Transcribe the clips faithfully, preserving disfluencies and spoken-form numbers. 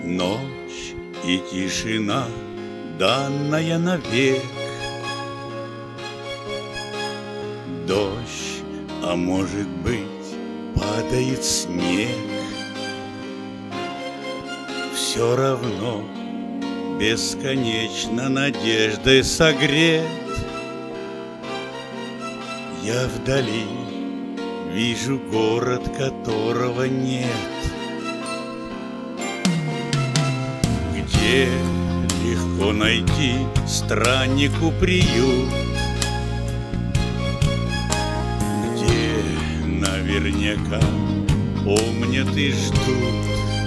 Ночь и тишина, данная навек. Дождь, а может быть, падает снег. Все равно бесконечно надеждой согрет. Я вдали вижу город, которого нет. Где легко найти страннику приют, где наверняка помнят и ждут.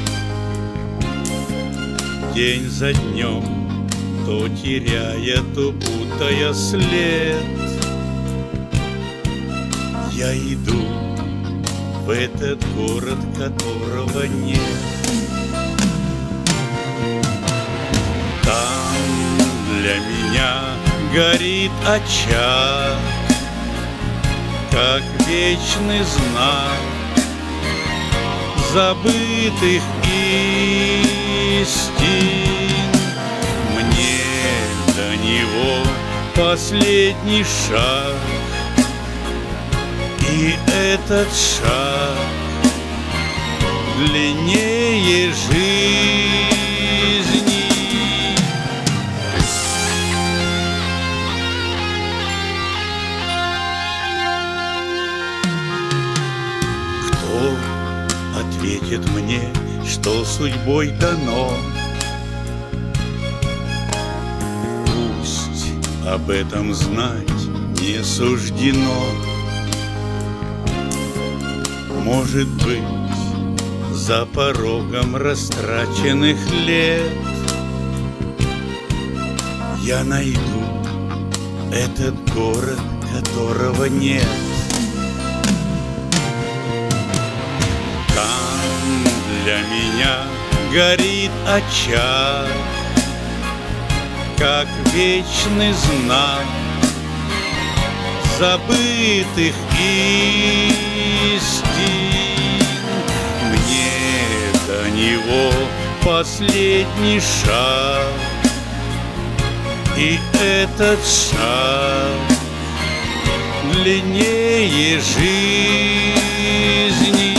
День за днем, то теряя, то путая след, я иду в этот город, которого нет. Там для меня горит очаг, как вечный знак забытых истин. Мне до него последний шаг, и этот шаг длиннее жизни. Кто ответит мне, что судьбой дано? Пусть об этом знать не суждено. Может быть, за порогом растраченных лет я найду этот город, которого нет. Там для меня горит очаг, как вечный знак забытых истин. Мне до него последний шаг, и этот шаг длиннее жизни.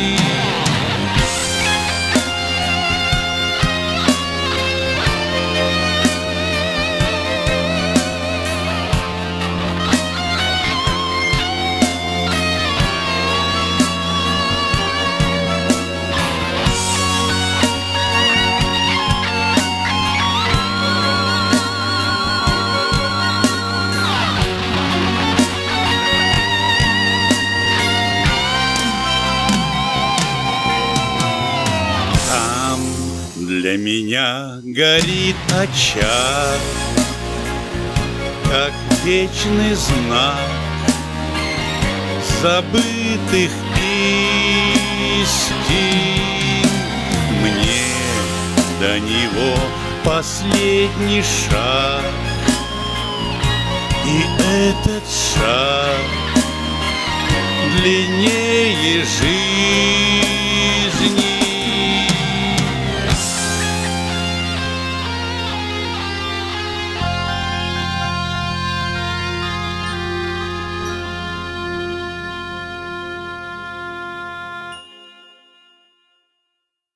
Для меня горит очаг, как вечный знак забытых истин. Мне до него последний шаг, и этот шаг длиннее жизни.